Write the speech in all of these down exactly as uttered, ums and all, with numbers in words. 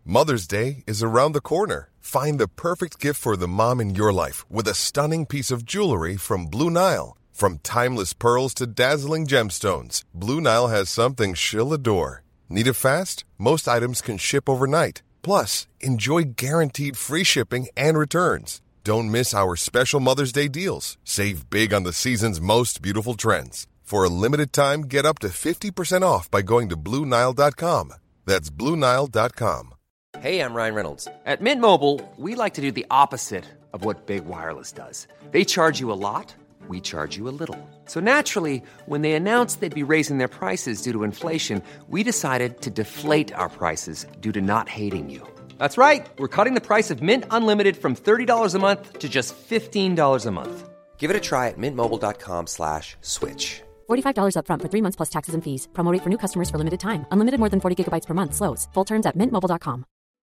Mother's Day is around the corner. Find the perfect gift for the mom in your life with a stunning piece of jewelry from Blue Nile. From timeless pearls to dazzling gemstones, Blue Nile has something she'll adore. Need it fast? Most items can ship overnight. Plus, enjoy guaranteed free shipping and returns. Don't miss our special Mother's Day deals. Save big on the season's most beautiful trends. For a limited time, get up to fifty percent off by going to Blue Nile dot com. That's Blue Nile dot com. Hey, I'm Ryan Reynolds. At Mint Mobile, we like to do the opposite of what Big Wireless does. They charge you a lot, we charge you a little. So naturally, when they announced they'd be raising their prices due to inflation, we decided to deflate our prices due to not hating you. That's right. We're cutting the price of Mint Unlimited from thirty dollars a month to just fifteen dollars a month. Give it a try at mintmobile.com slash switch. forty-five dollars up front for three months plus taxes and fees. Promo rate for new customers for limited time. Unlimited more than forty gigabytes per month. Slows full terms at mint mobile dot com.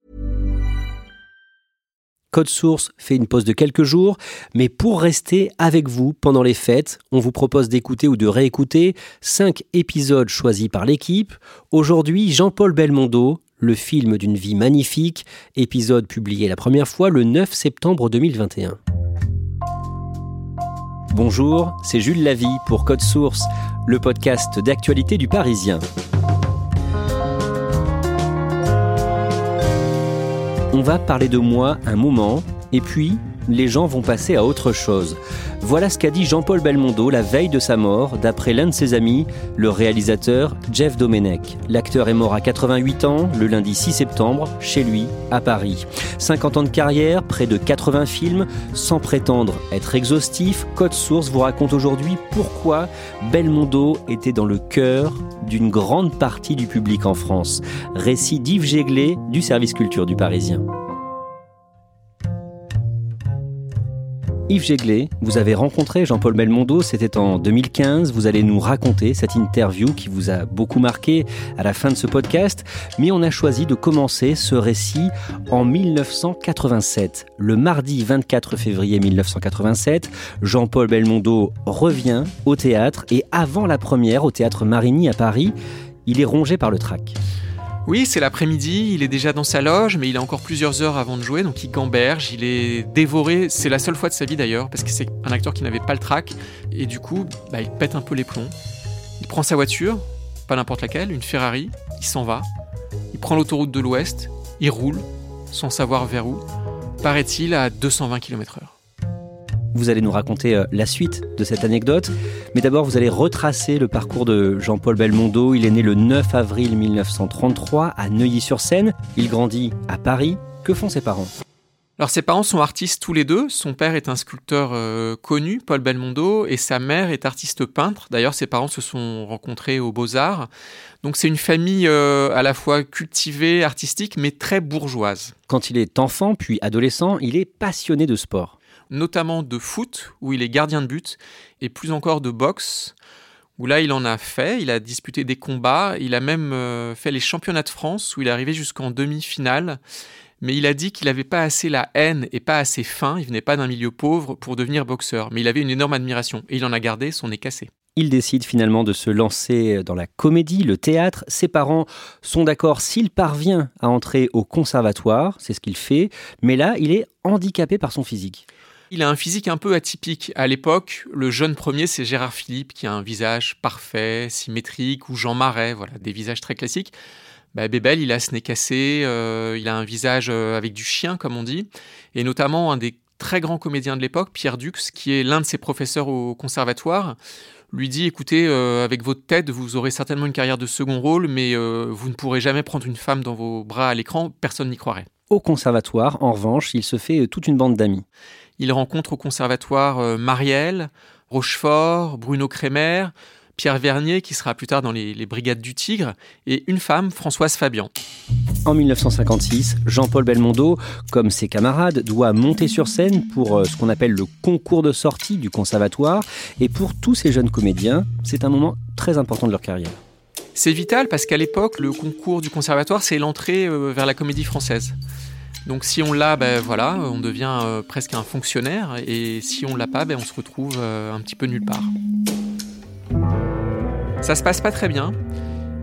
Code Source fait une pause de quelques jours, mais pour rester avec vous pendant les fêtes, on vous propose d'écouter ou de réécouter cinq épisodes choisis par l'équipe. Aujourd'hui, Jean-Paul Belmondo, le film d'une vie magnifique, épisode publié la première fois le neuf septembre deux mille vingt et un. Bonjour, c'est Jules Lavie pour Code Source, le podcast d'actualité du Parisien. On va parler de moi un moment, et puis les gens vont passer à autre chose. Voilà ce qu'a dit Jean-Paul Belmondo la veille de sa mort, d'après l'un de ses amis, le réalisateur Jeff Domenech. L'acteur est mort à quatre-vingt-huit ans, le lundi six septembre, chez lui, à Paris. cinquante ans de carrière, près de quatre-vingts films, sans prétendre être exhaustif, Code Source vous raconte aujourd'hui pourquoi Belmondo était dans le cœur d'une grande partie du public en France. Récit d'Yves Jéglé du service culture du Parisien. Yves Jéglé, vous avez rencontré Jean-Paul Belmondo, c'était en deux mille quinze. Vous allez nous raconter cette interview qui vous a beaucoup marqué à la fin de ce podcast. Mais on a choisi de commencer ce récit en dix-neuf cent quatre-vingt-sept. Le mardi vingt-quatre février dix-neuf cent quatre-vingt-sept, Jean-Paul Belmondo revient au théâtre et avant la première au théâtre Marigny à Paris, il est rongé par le trac. Oui, c'est l'après-midi, il est déjà dans sa loge, mais il a encore plusieurs heures avant de jouer, donc il gamberge, il est dévoré, c'est la seule fois de sa vie d'ailleurs, parce que c'est un acteur qui n'avait pas le trac, et du coup, bah, il pète un peu les plombs. Il prend sa voiture, pas n'importe laquelle, une Ferrari, il s'en va, il prend l'autoroute de l'Ouest, il roule, sans savoir vers où, paraît-il à deux cent vingt kilomètres heure. Vous allez nous raconter euh, la suite de cette anecdote. Mais d'abord, vous allez retracer le parcours de Jean-Paul Belmondo. Il est né le neuf avril dix-neuf cent trente-trois à Neuilly-sur-Seine. Il grandit à Paris. Que font ses parents ? Alors ses parents sont artistes tous les deux. Son père est un sculpteur euh, connu, Paul Belmondo, et sa mère est artiste peintre. D'ailleurs, ses parents se sont rencontrés aux Beaux-Arts. Donc c'est une famille euh, à la fois cultivée, artistique, mais très bourgeoise. Quand il est enfant, puis adolescent, il est passionné de sport. Notamment de foot, où il est gardien de but, et plus encore de boxe, où là il en a fait, il a disputé des combats, il a même euh, fait les championnats de France, où il est arrivé jusqu'en demi-finale, mais il a dit qu'il n'avait pas assez la haine et pas assez faim, il venait pas d'un milieu pauvre pour devenir boxeur, mais il avait une énorme admiration, et il en a gardé son nez cassé. Il décide finalement de se lancer dans la comédie, le théâtre. Ses parents sont d'accord s'il parvient à entrer au conservatoire, c'est ce qu'il fait, mais là il est handicapé par son physique. Il a un physique un peu atypique. À l'époque, le jeune premier, c'est Gérard Philippe, qui a un visage parfait, symétrique, ou Jean Marais, voilà, des visages très classiques. Bah, Bébel, il a ce nez cassé, euh, il a un visage euh, avec du chien, comme on dit, et notamment un des très grands comédiens de l'époque, Pierre Dux, qui est l'un de ses professeurs au conservatoire, lui dit « Écoutez, euh, avec votre tête, vous aurez certainement une carrière de second rôle, mais euh, vous ne pourrez jamais prendre une femme dans vos bras à l'écran, personne n'y croirait. » Au conservatoire, en revanche, il se fait toute une bande d'amis. Il rencontre au conservatoire euh, Marielle, Rochefort, Bruno Kremer, Pierre Vernier, qui sera plus tard dans les, les Brigades du Tigre, et une femme, Françoise Fabian. En dix-neuf cent cinquante-six, Jean-Paul Belmondo, comme ses camarades, doit monter sur scène pour euh, ce qu'on appelle le concours de sortie du conservatoire. Et pour tous ces jeunes comédiens, c'est un moment très important de leur carrière. C'est vital parce qu'à l'époque, le concours du conservatoire, c'est l'entrée euh, vers la comédie française. Donc si on l'a, ben voilà, on devient euh, presque un fonctionnaire, et si on l'a pas, ben on se retrouve euh, un petit peu nulle part. Ça se passe pas très bien.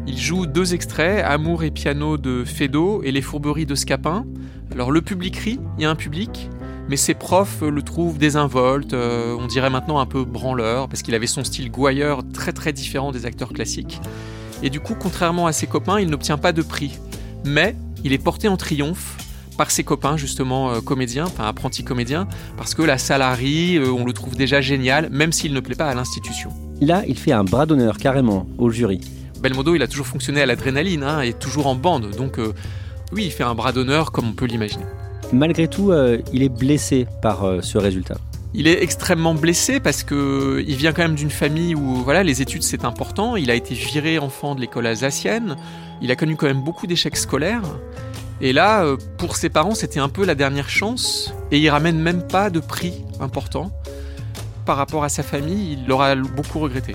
Il joue deux extraits, Amour et piano de Feydeau et Les fourberies de Scapin. Alors le public rit, il y a un public, mais ses profs le trouvent désinvolte, euh, on dirait maintenant un peu branleur, parce qu'il avait son style gouailleur très très différent des acteurs classiques. Et du coup, contrairement à ses copains, il n'obtient pas de prix. Mais il est porté en triomphe par ses copains, justement euh, comédiens, enfin apprentis comédiens, parce que la salle rit, euh, on le trouve déjà génial, même s'il ne plaît pas à l'institution. Là, il fait un bras d'honneur carrément au jury. Belmondo, il a toujours fonctionné à l'adrénaline, hein, et toujours en bande, donc euh, oui, il fait un bras d'honneur comme on peut l'imaginer. Malgré tout, euh, il est blessé par euh, ce résultat. Il est extrêmement blessé parce que il vient quand même d'une famille où voilà, les études c'est important. Il a été viré enfant de l'école alsacienne. Il a connu quand même beaucoup d'échecs scolaires. Et là, euh, pour ses parents, c'était un peu la dernière chance. Et il ramène même pas de prix important. Par rapport à sa famille, il l'aura beaucoup regretté.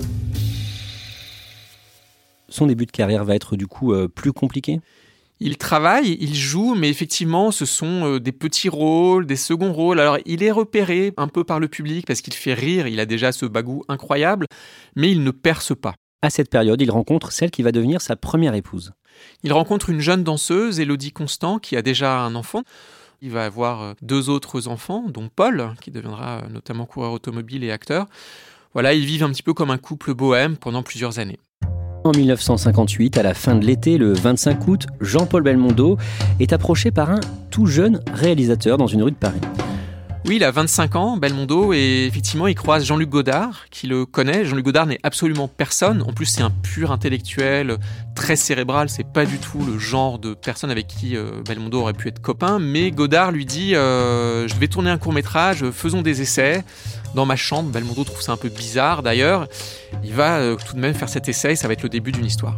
Son début de carrière va être du coup euh, plus compliqué ? Il travaille, il joue, mais effectivement, ce sont euh, des petits rôles, des seconds rôles. Alors, il est repéré un peu par le public parce qu'il fait rire, il a déjà ce bagou incroyable, mais il ne perce pas. À cette période, il rencontre celle qui va devenir sa première épouse. Il rencontre une jeune danseuse, Élodie Constant, qui a déjà un enfant. Il va avoir deux autres enfants, dont Paul, qui deviendra notamment coureur automobile et acteur. Voilà, ils vivent un petit peu comme un couple bohème pendant plusieurs années. En dix-neuf cent cinquante-huit, à la fin de l'été, le vingt-cinq août, Jean-Paul Belmondo est approché par un tout jeune réalisateur dans une rue de Paris. Oui, il a vingt-cinq ans, Belmondo, et effectivement, il croise Jean-Luc Godard, qui le connaît. Jean-Luc Godard n'est absolument personne. En plus, c'est un pur intellectuel, très cérébral. C'est pas du tout le genre de personne avec qui euh, Belmondo aurait pu être copain. Mais Godard lui dit euh, « Je vais tourner un court-métrage, faisons des essais. » Dans ma chambre, Belmondo trouve ça un peu bizarre d'ailleurs. Il va euh, tout de même faire cet essai, ça va être le début d'une histoire.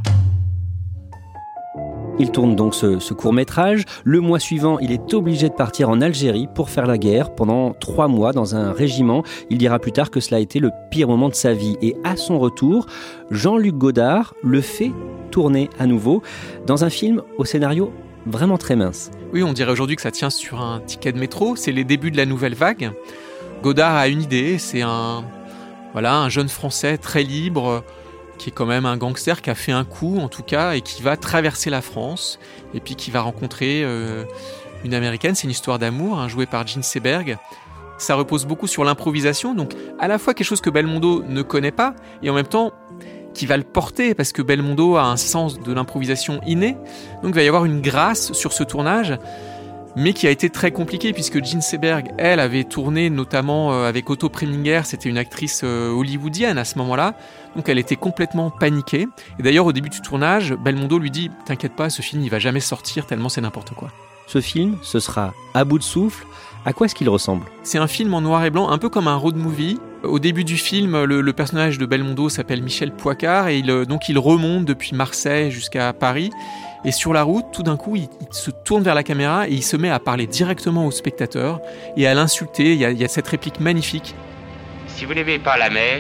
Il tourne donc ce, ce court-métrage. Le mois suivant, il est obligé de partir en Algérie pour faire la guerre pendant trois mois dans un régiment. Il dira plus tard que cela a été le pire moment de sa vie. Et à son retour, Jean-Luc Godard le fait tourner à nouveau dans un film au scénario vraiment très mince. Oui, on dirait aujourd'hui que ça tient sur un ticket de métro. C'est les débuts de la nouvelle vague. Godard a une idée, c'est un, voilà, un jeune Français très libre, qui est quand même un gangster, qui a fait un coup en tout cas, et qui va traverser la France, et puis qui va rencontrer euh, une Américaine. C'est une histoire d'amour, hein, jouée par Jean Seberg. Ça repose beaucoup sur l'improvisation, donc à la fois quelque chose que Belmondo ne connaît pas, et en même temps qui va le porter, parce que Belmondo a un sens de l'improvisation inné, donc il va y avoir une grâce sur ce tournage, mais qui a été très compliqué, puisque Jean Seberg, elle, avait tourné notamment avec Otto Preminger, c'était une actrice hollywoodienne à ce moment-là, donc elle était complètement paniquée. Et d'ailleurs, au début du tournage, Belmondo lui dit « T'inquiète pas, ce film, il va jamais sortir, tellement c'est n'importe quoi. » Ce film, ce sera à bout de souffle. À quoi est-ce qu'il ressemble ? C'est un film en noir et blanc, un peu comme un road movie. Au début du film, le, le personnage de Belmondo s'appelle Michel Poicart, et il, donc il remonte depuis Marseille jusqu'à Paris. Et sur la route, tout d'un coup, il, il se tourne vers la caméra et il se met à parler directement au spectateur et à l'insulter. Il y a, il y a cette réplique magnifique. Si vous n'aimez pas la mer,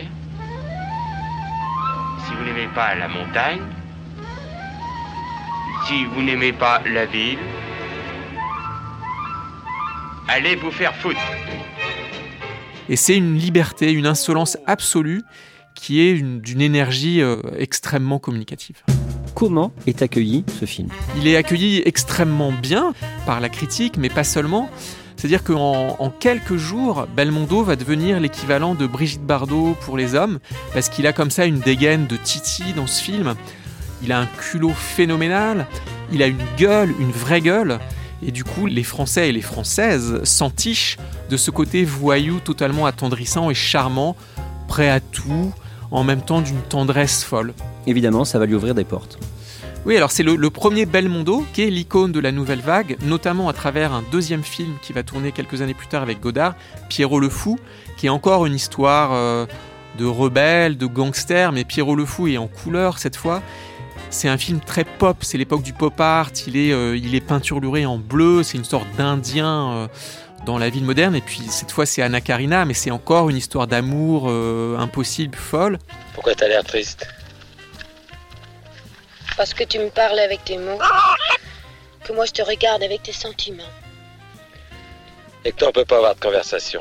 si vous n'aimez pas la montagne, si vous n'aimez pas la ville, allez vous faire foutre. Et c'est une liberté, une insolence absolue qui est une, d'une énergie euh, extrêmement communicative. Comment est accueilli ce film ? Il est accueilli extrêmement bien par la critique, mais pas seulement. C'est-à-dire qu'en en quelques jours, Belmondo va devenir l'équivalent de Brigitte Bardot pour les hommes, parce qu'il a comme ça une dégaine de Titi dans ce film. Il a un culot phénoménal, il a une gueule, une vraie gueule. Et du coup, les Français et les Françaises s'entichent de ce côté voyou totalement attendrissant et charmant, prêt à tout, en même temps d'une tendresse folle. Évidemment, ça va lui ouvrir des portes. Oui, alors c'est le, le premier Belmondo qui est l'icône de la nouvelle vague, notamment à travers un deuxième film qui va tourner quelques années plus tard avec Godard, Pierrot le Fou, qui est encore une histoire euh, de rebelle, de gangster, mais Pierrot le Fou est en couleur cette fois. C'est un film très pop, c'est l'époque du pop art, il est, euh, il est peinturluré en bleu, c'est une sorte d'Indien euh, dans la ville moderne, et puis cette fois c'est Anna Karina, mais c'est encore une histoire d'amour euh, impossible, folle. Pourquoi t'as l'air triste ? Parce que tu me parles avec tes mots, que moi je te regarde avec tes sentiments. Et que toi on peut pas avoir de conversation.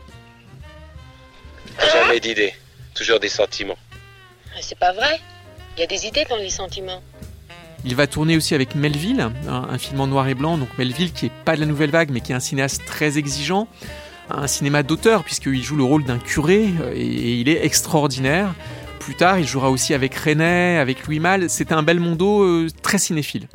Jamais d'idées, toujours des sentiments. C'est pas vrai. Il y a des idées dans les sentiments. Il va tourner aussi avec Melville, un, un film en noir et blanc. Donc Melville qui est pas de la nouvelle vague, mais qui est un cinéaste très exigeant. Un cinéma d'auteur, puisqu'il joue le rôle d'un curé, et, et il est extraordinaire. Plus tard, il jouera aussi avec René, avec Louis Malle. C'est un Belmondo euh, très cinéphile.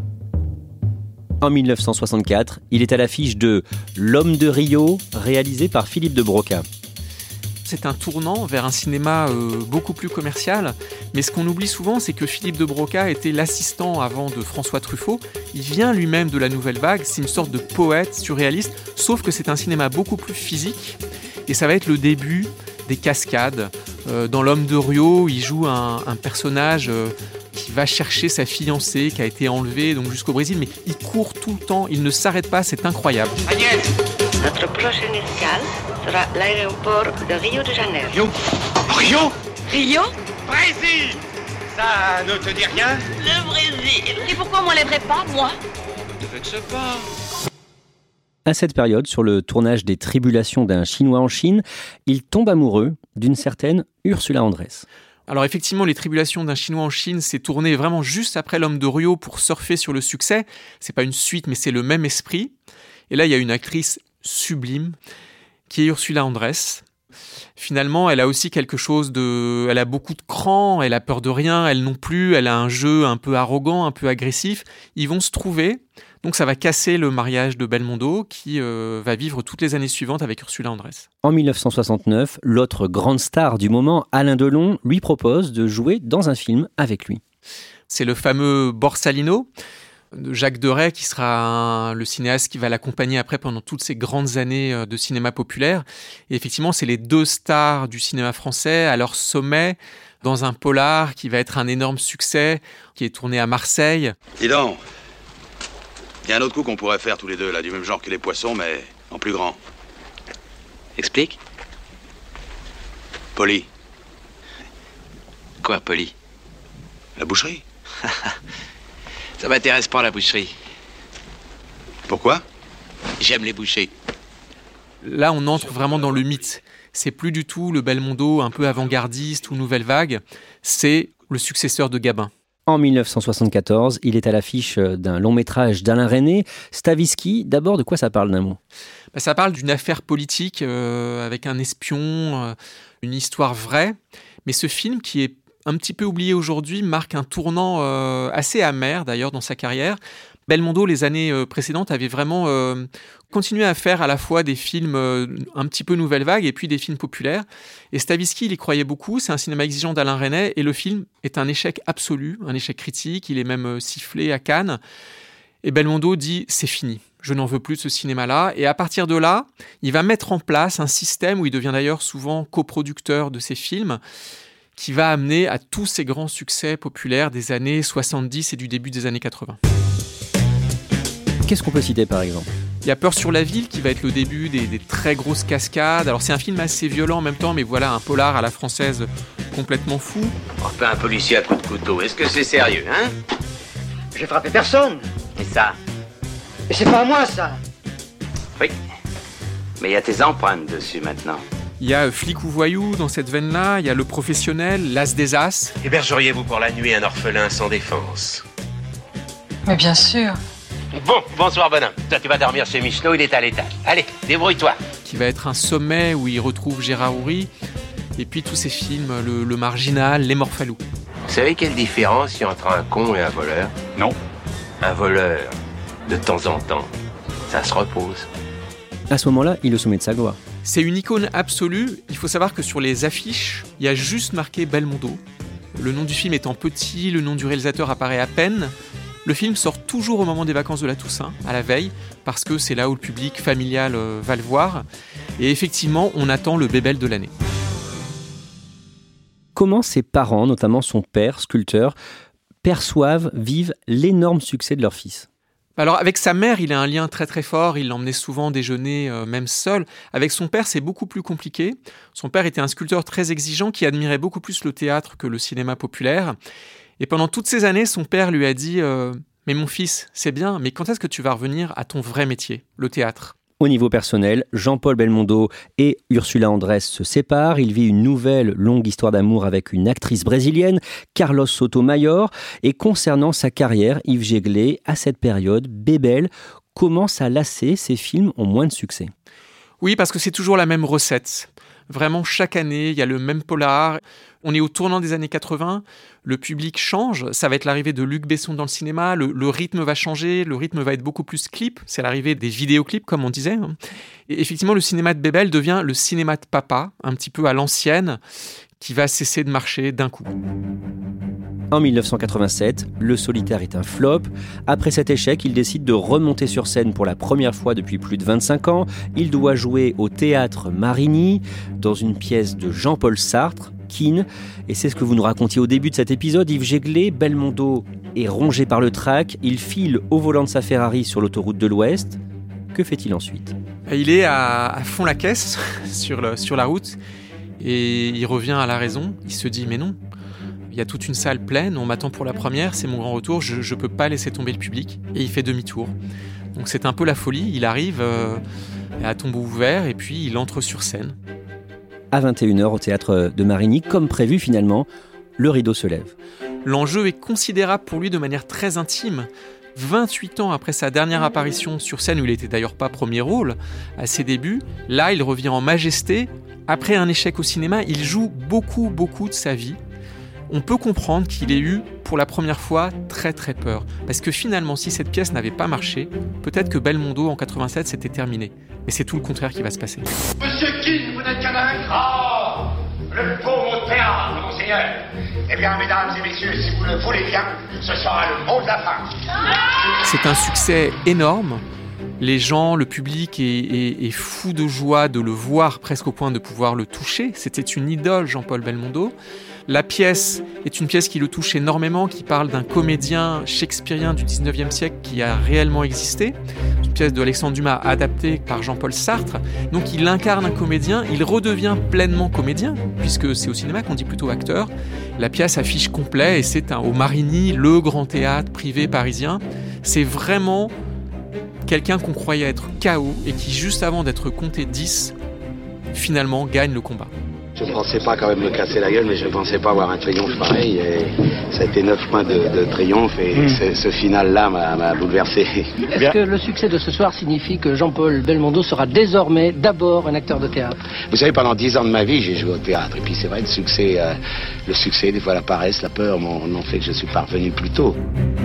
En dix-neuf cent soixante-quatre, il est à l'affiche de L'Homme de Rio, réalisé par Philippe de Broca. C'est un tournant vers un cinéma euh, beaucoup plus commercial. Mais ce qu'on oublie souvent, c'est que Philippe de Broca était l'assistant avant de François Truffaut. Il vient lui-même de la Nouvelle Vague, c'est une sorte de poète surréaliste, sauf que c'est un cinéma beaucoup plus physique. Et ça va être le début des cascades. Euh, dans L'Homme de Rio, il joue un, un personnage euh, qui va chercher sa fiancée qui a été enlevée donc, jusqu'au Brésil, mais il court tout le temps, il ne s'arrête pas, c'est incroyable. Agnès! Notre prochaine escale sera l'aéroport de Rio de Janeiro. Rio? Rio? Rio? Brésil! Ça ne te dit rien? Le Brésil. Et pourquoi on m'enlèverait pas, moi? Je ne sais pas. À cette période, sur le tournage des Tribulations d'un Chinois en Chine, il tombe amoureux d'une certaine Ursula Andress. Alors effectivement, Les Tribulations d'un Chinois en Chine, c'est tourné vraiment juste après L'Homme de Rio pour surfer sur le succès. C'est pas une suite, mais c'est le même esprit. Et là, il y a une actrice sublime qui est Ursula Andress. Finalement, elle a aussi quelque chose de... Elle a beaucoup de cran, elle a peur de rien, elle non plus, elle a un jeu un peu arrogant, un peu agressif. Ils vont se trouver, donc ça va casser le mariage de Belmondo qui euh, va vivre toutes les années suivantes avec Ursula Andress. En dix-neuf cent soixante-neuf, l'autre grande star du moment, Alain Delon, lui propose de jouer dans un film avec lui. C'est le fameux Borsalino de Jacques Deray, qui sera un, le cinéaste qui va l'accompagner après pendant toutes ces grandes années de cinéma populaire. Et effectivement, c'est les deux stars du cinéma français à leur sommet, dans un polar qui va être un énorme succès, qui est tourné à Marseille. Dis donc, il y a un autre coup qu'on pourrait faire tous les deux, là, du même genre que les poissons, mais en plus grand. Explique. Poli. Quoi, Poli? La boucherie. Ça m'intéresse pas, la boucherie. Pourquoi? J'aime les bouchers. Là, on entre vraiment dans le mythe. C'est plus du tout le Belmondo un peu avant-gardiste ou nouvelle vague. C'est le successeur de Gabin. En dix-neuf cent soixante-quatorze, il est à l'affiche d'un long-métrage d'Alain Resnais, Stavisky. D'abord, de quoi ça parle d'un mot? Bah, ça parle d'une affaire politique euh, avec un espion, euh, une histoire vraie. Mais ce film, qui est un petit peu oublié aujourd'hui, marque un tournant euh, assez amer d'ailleurs dans sa carrière. Belmondo, les années euh, précédentes, avait vraiment euh, continué à faire à la fois des films euh, un petit peu nouvelle vague et puis des films populaires. Et Stavisky, il y croyait beaucoup. C'est un cinéma exigeant d'Alain Resnais et le film est un échec absolu, un échec critique. Il est même euh, sifflé à Cannes. Et Belmondo dit « c'est fini, je n'en veux plus de ce cinéma-là ». Et à partir de là, il va mettre en place un système où il devient d'ailleurs souvent coproducteur de ses films, qui va amener à tous ces grands succès populaires des années soixante-dix et du début des années quatre-vingts. Qu'est-ce qu'on peut citer par exemple? Il y a Peur sur la ville qui va être le début des, des très grosses cascades. Alors c'est un film assez violent en même temps, mais voilà, un polar à la française complètement fou. Frapper un policier à coups de couteau, est-ce que c'est sérieux, hein? J'ai frappé personne. Et ça? Et c'est pas à moi, ça. Oui. Mais il y a tes empreintes dessus maintenant. Il y a Flic ou voyou dans cette veine-là, il y a Le Professionnel, L'As des As. Hébergeriez-vous pour la nuit un orphelin sans défense? Mais bien sûr. Bon, bonsoir bonhomme. Toi tu vas dormir chez Michelot, il est à l'étage. Allez, débrouille-toi. Qui va être un sommet où il retrouve Gérard Houry. Et puis tous ces films, Le, le Marginal, Les Morphalous. Vous savez quelle différence il y a entre un con et un voleur? Non. Un voleur, de temps en temps, ça se repose. À ce moment-là, il est au sommet de sa gloire. C'est une icône absolue. Il faut savoir que sur les affiches, il y a juste marqué Belmondo. Le nom du film étant petit, le nom du réalisateur apparaît à peine. Le film sort toujours au moment des vacances de la Toussaint, à la veille, parce que c'est là où le public familial euh, va le voir. Et effectivement, on attend le bébel de l'année. Comment ses parents, notamment son père, sculpteur, perçoivent, vivent l'énorme succès de leur fils? Alors avec sa mère, il a un lien très très fort, il l'emmenait souvent déjeuner, euh, même seul. Avec son père, c'est beaucoup plus compliqué. Son père était un sculpteur très exigeant qui admirait beaucoup plus le théâtre que le cinéma populaire. Et pendant toutes ces années, son père lui a dit euh, « Mais mon fils, c'est bien, mais quand est-ce que tu vas revenir à ton vrai métier, le théâtre ?» Au niveau personnel, Jean-Paul Belmondo et Ursula Andress se séparent. Il vit une nouvelle longue histoire d'amour avec une actrice brésilienne, Carlos Sotomayor. Et concernant sa carrière, Yves Jéglé, à cette période, Bébel commence à lasser, ses films ont moins de succès. Oui, parce que c'est toujours la même recette. Vraiment, chaque année, il y a le même polar. On est au tournant des années quatre-vingts, le public change, ça va être l'arrivée de Luc Besson dans le cinéma, le, le rythme va changer, le rythme va être beaucoup plus clip, c'est l'arrivée des vidéoclips, comme on disait. Et effectivement, le cinéma de Bébel devient le cinéma de papa, un petit peu à l'ancienne, qui va cesser de marcher d'un coup. En dix-neuf cent quatre-vingt-sept, Le Solitaire est un flop. Après cet échec, il décide de remonter sur scène pour la première fois depuis plus de vingt-cinq ans. Il doit jouer au théâtre Marigny, dans une pièce de Jean-Paul Sartre, Keane. Et c'est ce que vous nous racontiez au début de cet épisode. Yves Jéglé, Belmondo est rongé par le trac. Il file au volant de sa Ferrari sur l'autoroute de l'Ouest. Que fait-il ensuite ? Il est à, à fond la caisse sur, le, sur la route et il revient à la raison. Il se dit mais non, il y a toute une salle pleine, on m'attend pour la première, c'est mon grand retour, je ne peux pas laisser tomber le public. Et il fait demi-tour. Donc c'est un peu la folie, il arrive euh, à tombeau ouvert et puis il entre sur scène. À vingt et une heures au théâtre de Marigny, comme prévu finalement, le rideau se lève. L'enjeu est considérable pour lui de manière très intime. vingt-huit ans après sa dernière apparition sur scène, où il n'était d'ailleurs pas premier rôle, à ses débuts, là il revient en majesté. Après un échec au cinéma, il joue beaucoup, beaucoup de sa vie. On peut comprendre qu'il ait eu, pour la première fois, très très peur. Parce que finalement, si cette pièce n'avait pas marché, peut-être que Belmondo, en quatre-vingt-sept, c'était terminé. Mais c'est tout le contraire qui va se passer. Monsieur Keane, vous n'êtes qu'un dingue. Oh, le beau mot de théâtre, monseigneur. Eh bien, mesdames et messieurs, si vous le voulez bien, ce sera le mot de la fin. C'est un succès énorme. Les gens, le public est, est, est fou de joie de le voir, presque au point de pouvoir le toucher. C'était une idole, Jean-Paul Belmondo. La pièce est une pièce qui le touche énormément, qui parle d'un comédien shakespearien du dix-neuvième siècle qui a réellement existé. Une pièce de Alexandre Dumas adaptée par Jean-Paul Sartre. Donc il incarne un comédien, il redevient pleinement comédien, puisque c'est au cinéma qu'on dit plutôt acteur. La pièce affiche complet et c'est un, au Marigny, le grand théâtre privé parisien. C'est vraiment quelqu'un qu'on croyait être K O et qui, juste avant d'être compté dix, finalement gagne le combat. Je ne pensais pas quand même me casser la gueule, mais je ne pensais pas avoir un triomphe pareil. Et ça a été neuf points de, de triomphe et mmh. ce, ce final-là m'a, m'a bouleversé. Est-ce que le succès de ce soir signifie que Jean-Paul Belmondo sera désormais d'abord un acteur de théâtre ? Vous savez, pendant dix ans de ma vie, j'ai joué au théâtre. Et puis c'est vrai, le succès, euh, le succès, des fois la paresse, la peur m'ont, m'ont fait que je suis parvenu plus tôt.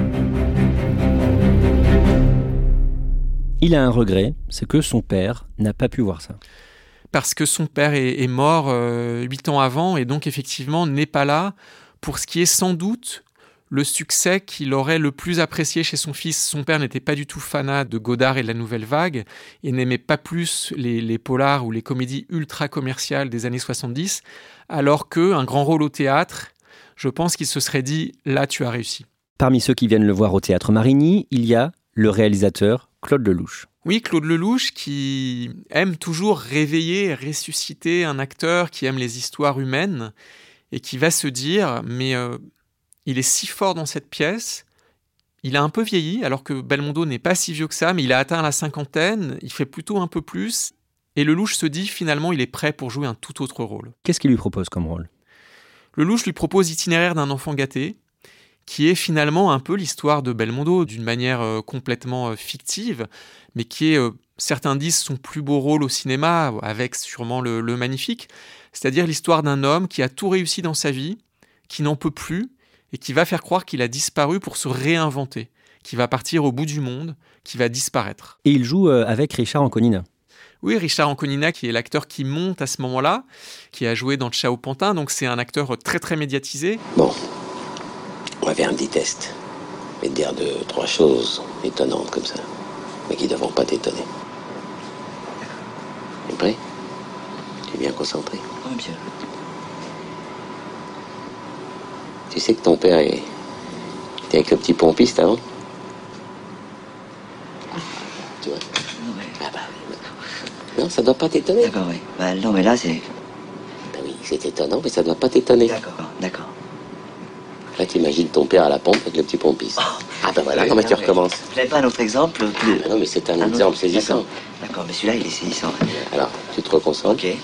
Il a un regret, c'est que son père n'a pas pu voir ça. Parce que son père est, est mort euh, huit ans avant et donc effectivement n'est pas là pour ce qui est sans doute le succès qu'il aurait le plus apprécié chez son fils. Son père n'était pas du tout fanat de Godard et de la Nouvelle Vague et n'aimait pas plus les, les polars ou les comédies ultra commerciales des années soixante-dix, alors qu'un grand rôle au théâtre, je pense qu'il se serait dit « là tu as réussi ». Parmi ceux qui viennent le voir au théâtre Marigny, il y a le réalisateur Claude Lelouch. Oui, Claude Lelouch qui aime toujours réveiller, ressusciter un acteur qui aime les histoires humaines et qui va se dire « mais euh, il est si fort dans cette pièce, il a un peu vieilli alors que Belmondo n'est pas si vieux que ça, mais il a atteint la cinquantaine, il fait plutôt un peu plus. » Et Lelouch se dit finalement il est prêt pour jouer un tout autre rôle. Qu'est-ce qu'il lui propose comme rôle ? Lelouch lui propose Itinéraire d'un enfant gâté, qui est finalement un peu l'histoire de Belmondo, d'une manière euh, complètement euh, fictive, mais qui est, euh, certains disent, son plus beau rôle au cinéma, avec sûrement le, le Magnifique, c'est-à-dire l'histoire d'un homme qui a tout réussi dans sa vie, qui n'en peut plus, et qui va faire croire qu'il a disparu pour se réinventer, qui va partir au bout du monde, qui va disparaître. Et il joue euh, avec Richard Anconina. Oui, Richard Anconina, qui est l'acteur qui monte à ce moment-là, qui a joué dans Ciao Pantin, donc c'est un acteur très très médiatisé. Bon. On va faire un petit test. Je vais te dire deux, trois choses étonnantes comme ça, mais qui ne devront pas t'étonner. Tu es prêt ? Tu es bien concentré ? Oui, bien. Tu sais que ton père est... était avec le petit pompiste avant ? Tu vois ? Ouais. Ah bah oui. Non, ça ne doit pas t'étonner. D'accord, oui. Bah non, mais là, c'est... Bah oui, c'est étonnant, mais ça ne doit pas t'étonner. D'accord, d'accord. Là, t'imagines ton père à la pompe avec le petit pompiste. Oh. Ah ben voilà, oui, comment non, tu recommences. Vous n'avez pas un autre exemple plus... Ah non, mais c'est un, un exemple autre... saisissant. D'accord. D'accord, mais celui-là, il est saisissant. Alors, tu te reconcentres. Ok.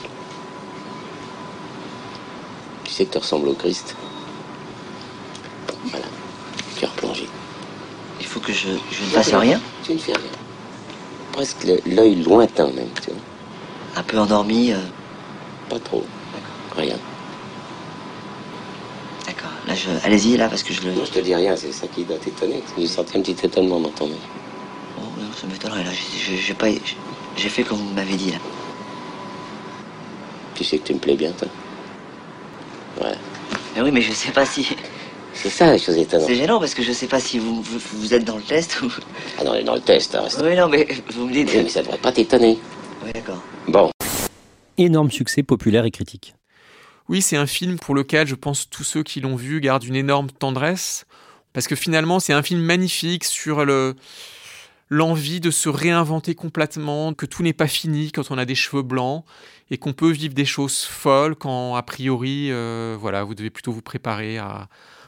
Tu sais que tu ressembles au Christ. Voilà. Tu as replongé. Il faut que je, je ne fasse rien. Tu ne fais rien. Presque le, l'œil lointain même, tu vois. Un peu endormi euh... Pas trop. D'accord. Rien. D'accord. Là, je... Allez-y, là, parce que je le... Non, je te dis rien, c'est ça qui doit t'étonner. J'ai senti un petit étonnement dans ton œil. Oh, non, ça m'étonnerait, là. J'ai, j'ai pas... J'ai fait comme vous m'avez dit, là. Tu sais que tu me plais bien, toi. Voilà. Mais oui, mais je sais pas si... C'est ça, la chose étonnante. C'est gênant, parce que je sais pas si vous, vous, vous êtes dans le test ou... Ah non, dans le test, reste. Oui, non, mais vous me dites... Oui, mais ça devrait pas t'étonner. Oui, d'accord. Bon. Énorme succès populaire et critique. Oui, c'est un film pour lequel, je pense, tous ceux qui l'ont vu gardent une énorme tendresse, parce que finalement, c'est un film magnifique sur le... l'envie de se réinventer complètement, que tout n'est pas fini quand on a des cheveux blancs, et qu'on peut vivre des choses folles quand, a priori, euh, voilà, vous devez plutôt vous préparer à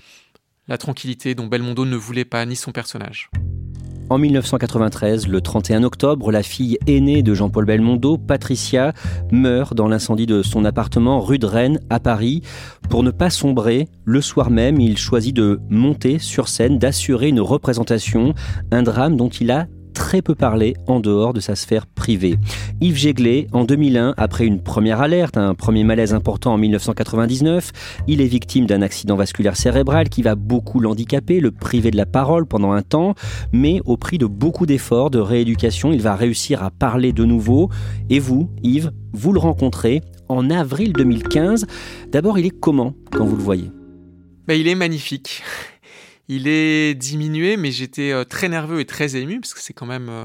la tranquillité dont Belmondo ne voulait pas, ni son personnage. En dix-neuf cent quatre-vingt-treize, le trente et un octobre, la fille aînée de Jean-Paul Belmondo, Patricia, meurt dans l'incendie de son appartement rue de Rennes, à Paris. Pour ne pas sombrer, le soir même, il choisit de monter sur scène, d'assurer une représentation, un drame dont il a très peu parlé en dehors de sa sphère privée. Yves Jéglé, en deux mille un, après une première alerte, un premier malaise important en dix-neuf cent quatre-vingt-dix-neuf, il est victime d'un accident vasculaire cérébral qui va beaucoup l'handicaper, le priver de la parole pendant un temps, mais au prix de beaucoup d'efforts, de rééducation, il va réussir à parler de nouveau. Et vous, Yves, vous le rencontrez en avril deux mille quinze. D'abord, il est comment quand vous le voyez ? Ben, il est magnifique. Il est diminué, mais j'étais euh, très nerveux et très ému, parce que c'est quand même euh,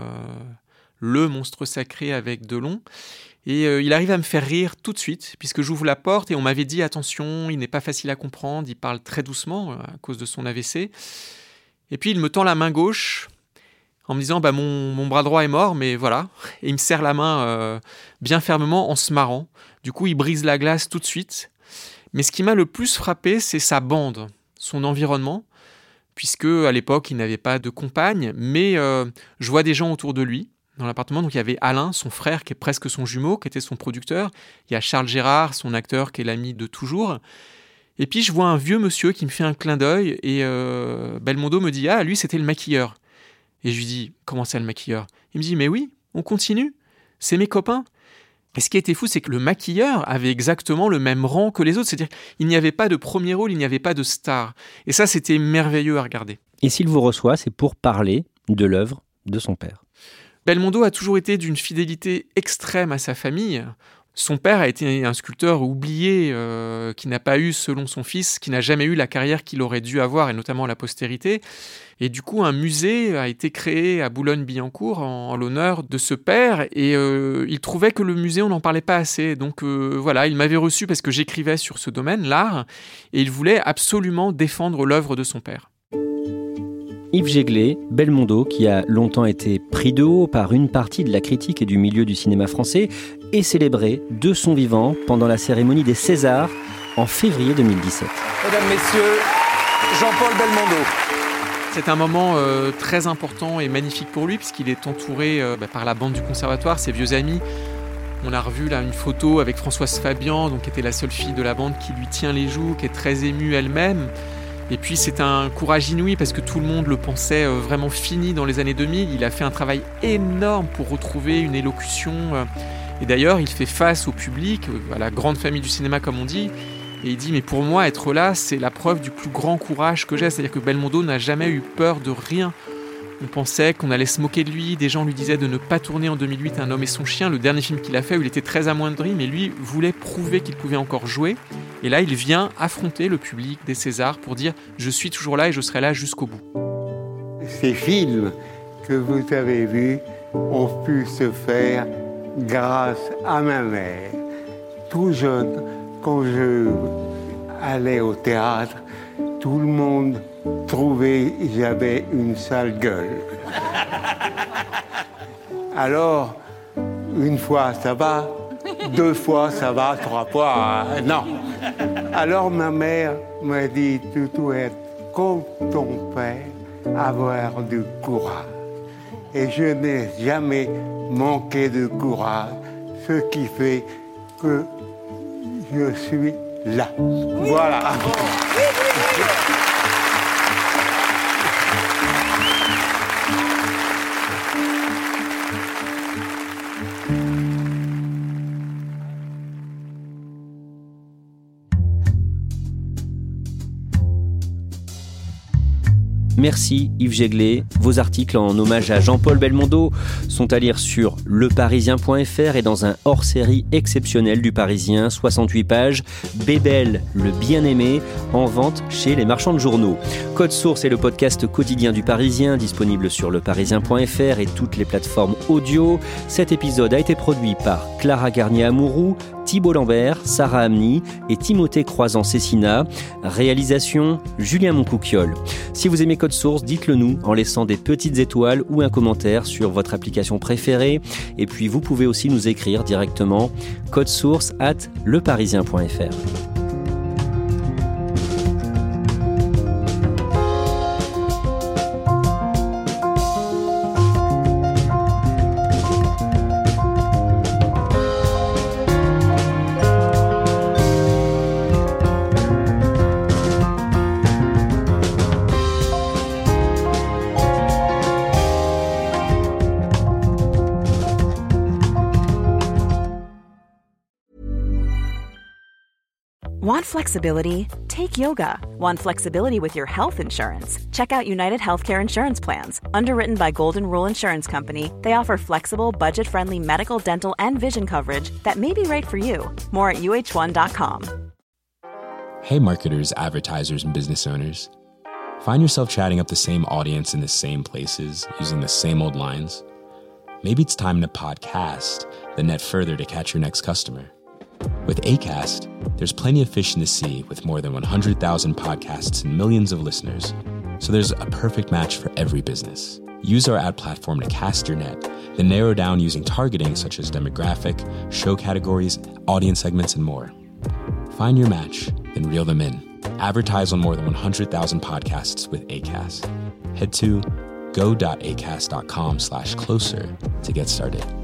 le monstre sacré avec Delon. Et euh, il arrive à me faire rire tout de suite, puisque j'ouvre la porte et on m'avait dit « Attention, il n'est pas facile à comprendre, il parle très doucement euh, à cause de son A V C. » Et puis il me tend la main gauche en me disant bah, « mon, mon bras droit est mort, mais voilà. » Et il me serre la main euh, bien fermement en se marrant. Du coup, il brise la glace tout de suite. Mais ce qui m'a le plus frappé, c'est sa bande, son environnement, puisque à l'époque, il n'avait pas de compagne, mais euh, je vois des gens autour de lui dans l'appartement. Donc il y avait Alain, son frère, qui est presque son jumeau, qui était son producteur. Il y a Charles Gérard, son acteur, qui est l'ami de toujours. Et puis je vois un vieux monsieur qui me fait un clin d'œil, et euh, Belmondo me dit « Ah, lui, c'était le maquilleur. » Et je lui dis « Comment ça, le maquilleur ?» Il me dit « Mais oui, on continue, c'est mes copains. » Et ce qui était fou, c'est que le maquilleur avait exactement le même rang que les autres. C'est-à-dire qu'il n'y avait pas de premier rôle, il n'y avait pas de star. Et ça, c'était merveilleux à regarder. Et s'il vous reçoit, c'est pour parler de l'œuvre de son père. Belmondo a toujours été d'une fidélité extrême à sa famille. Son père a été un sculpteur oublié, euh, qui n'a pas eu, selon son fils, qui n'a jamais eu la carrière qu'il aurait dû avoir, et notamment la postérité. Et du coup, un musée a été créé à Boulogne-Billancourt en, en l'honneur de ce père. Et euh, il trouvait que le musée, on n'en parlait pas assez. Donc euh, voilà, il m'avait reçu parce que j'écrivais sur ce domaine, l'art, et il voulait absolument défendre l'œuvre de son père. Yves Jéglé, Belmondo, qui a longtemps été pris de haut par une partie de la critique et du milieu du cinéma français, est célébré de son vivant pendant la cérémonie des Césars en février deux mille dix-sept. Mesdames, Messieurs, Jean-Paul Belmondo. C'est un moment euh, très important et magnifique pour lui, puisqu'il est entouré euh, bah, par la bande du conservatoire, ses vieux amis. On a revu là une photo avec Françoise Fabian, donc, qui était la seule fille de la bande, qui lui tient les joues, qui est très émue elle-même. Et puis c'est un courage inouï parce que tout le monde le pensait vraiment fini dans les années deux mille. Il a fait un travail énorme pour retrouver une élocution. Et d'ailleurs, il fait face au public, à la grande famille du cinéma comme on dit. Et il dit, mais pour moi, être là, c'est la preuve du plus grand courage que j'ai. C'est-à-dire que Belmondo n'a jamais eu peur de rien. On pensait qu'on allait se moquer de lui. Des gens lui disaient de ne pas tourner en deux mille huit Un homme et son chien, le dernier film qu'il a fait où il était très amoindri, mais lui voulait prouver qu'il pouvait encore jouer. Et là, il vient affronter le public des Césars pour dire « Je suis toujours là et je serai là jusqu'au bout ». Ces films que vous avez vus ont pu se faire grâce à ma mère. Tout jeune, quand je allais au théâtre, tout le monde trouvait que j'avais une sale gueule. Alors, une fois ça va, deux fois ça va, trois fois non. Alors ma mère m'a dit, tu dois être comme ton père, avoir du courage. Et je n'ai jamais manqué de courage, ce qui fait que je suis là. Voilà. Merci Yves Jéglé. Vos articles en hommage à Jean-Paul Belmondo sont à lire sur leparisien point f r et dans un hors-série exceptionnel du Parisien, soixante-huit pages, Bébel, le bien-aimé, en vente chez les marchands de journaux. Code Source est le podcast quotidien du Parisien, disponible sur leparisien point f r et toutes les plateformes audio. Cet épisode a été produit par Clara Garnier-Amouroux, Thibault Lambert, Sarah Amni et Timothée Croizan-Cessina. Réalisation, Julien Moncouquiol. Si vous aimez Code Source, dites-le nous en laissant des petites étoiles ou un commentaire sur votre application préférée. Et puis vous pouvez aussi nous écrire directement codesource arobase leparisien point f r. Want flexibility? Take yoga. Want flexibility with your health insurance? Check out United Healthcare Insurance Plans. Underwritten by Golden Rule Insurance Company, they offer flexible, budget-friendly medical, dental, and vision coverage that may be right for you. More at U H one dot com. Hey marketers, advertisers, and business owners. Find yourself chatting up the same audience in the same places, using the same old lines? Maybe it's time to podcast, then net further to catch your next customer. With Acast, there's plenty of fish in the sea with more than one hundred thousand podcasts and millions of listeners. So there's a perfect match for every business. Use our ad platform to cast your net, then narrow down using targeting such as demographic, show categories, audience segments, and more. Find your match, then reel them in. Advertise on more than one hundred thousand podcasts with Acast. Head to go.acast.com slash closer to get started.